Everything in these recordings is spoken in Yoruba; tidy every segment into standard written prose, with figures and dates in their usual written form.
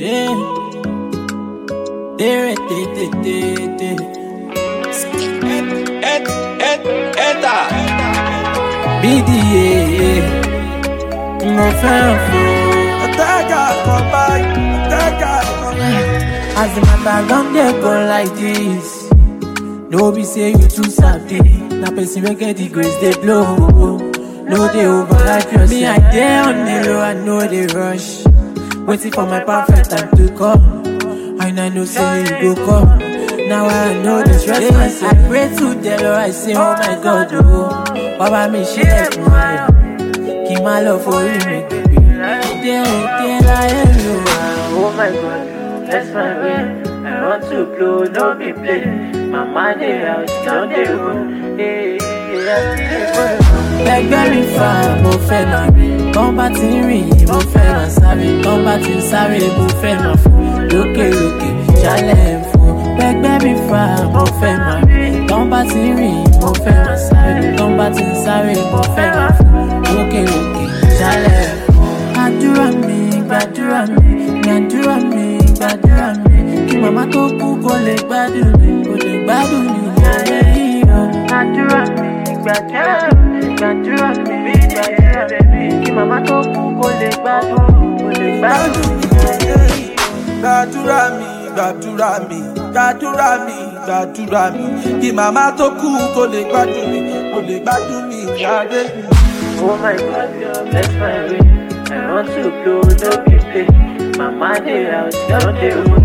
BDA, no fan for as the matter don't dey go like this. No be say you too sabi. Na person wey get the grace dey blow. No dey overhype yourself. Me I dey on the low, I know they rush. Waiting for my perfect time to come. And I know say you go come. Now I know the stress myself. I pray to the Lord, I say oh my God, oh Baba me share me. Keep my love for you, me baby. Oh my God, that's my way. I want to blow, don't be playing. My mind is out, don't they run. Ẹgbẹ́ mi fa mo fẹ́ máa rìn. Tán bá ti ń rìn mo fẹ́ máa sáré. Tán bá ti ń sáré mo fẹ́ máa fò. Lókè lókè jálẹ̀ ń fò. Ẹgbẹ́ mi fa mo fẹ́ máa rìn. Tán bá ti ń rìn mo fẹ́ máa sáré. Tán bá ti ń sáré mo fẹ́ máa fò. Lókè lókè jálẹ̀ ń fò. Gbàdúrà mi, gbàdúrà mi, gbàdúrà mi, gbàdúrà mi. Kí màmá tó kú kó lè gbádùn mi, kó lè gbádùn mi ní ayé yìí o. Gbàdúrà mi, gbàdúrà mi, gbàdúrà mi, gbàdúrà mi. Kí màmá tó kú kó lè gbádùn mi, kó lè gbádùn mi ní ayé yìí o. Gbàdúrà mi, gbàdúrà mi, gbàdúrà mi, gbàdúrà mi. Kí màmá tó kú kó lè gbádùn mi, kó lè gbádùn mi ní ayé yìí. Oh my God, bless my way. I want to blow, no be play. My mind is out, don't they run.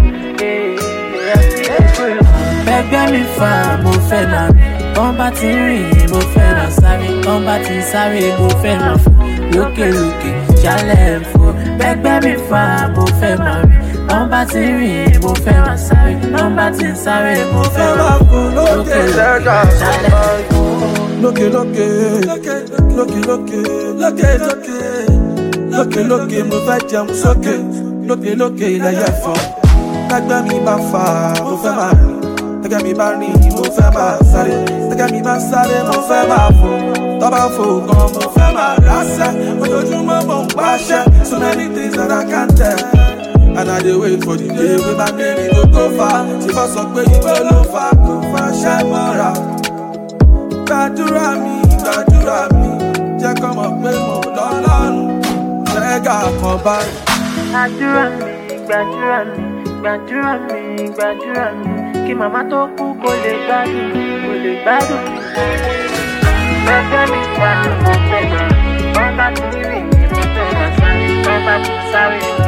Ẹgbẹ́ mi fa mo fẹ́ máa rìn. Tán bá ti ń rìn mo fẹ́ máa sáré. Tán bá ti ń sáré mo fẹ́ máa fò. Lókè lókè jálẹ̀ ń fò. Ẹgbẹ́ mi fa mo fẹ́ máa rìn. Tán bá ti ń rìn mo fẹ́ máa sáré. Tán bá ti ń sáré mo fẹ́ máa fò. Lókè lókè jálẹ̀ ń fò. Lókè lókè, lókè lókè, lókè lókè, lókè lókè mo fẹ́ jẹun sókè. Lókè lókè ilẹ̀ yẹ fọ́. Ẹgbẹ́ mi bá fà mo fẹ́ máa rìn. Ẹgbẹ́ mi bá rìn mo fẹ́ máa sáré. Ẹgbẹ́ mi bá sáré mo fẹ́ máa fò. Tọ́ bá fò gan mo fẹ́ máa rásẹ̀. Ojoojúmọ́ mo ń pàṣẹ. So many things that I can't tell. And I dey wait for the day wey my name go go far. Tí bá sọ pé ìwé ló fà kò fà ṣẹ́ mọ́ra. Gbàdúrà mi, gbàdúrà mi. Jẹ́ kọ́ mọ̀ pé mo lọ́lọ́run. Ṣẹ́gà kan báyìí. Gbàdúrà mi, gbàdúrà mi, gbàdúrà mi, gbàdúrà mi. Kí màmá tó kú kó lè gbádùn mi, kó lè gbádùn mi. Ẹgbẹ́ mi fa mo fẹ́ máa rìn. Tán bá ti ń rìn mo fẹ́ máa sáré. Tán bá ti ń sáré.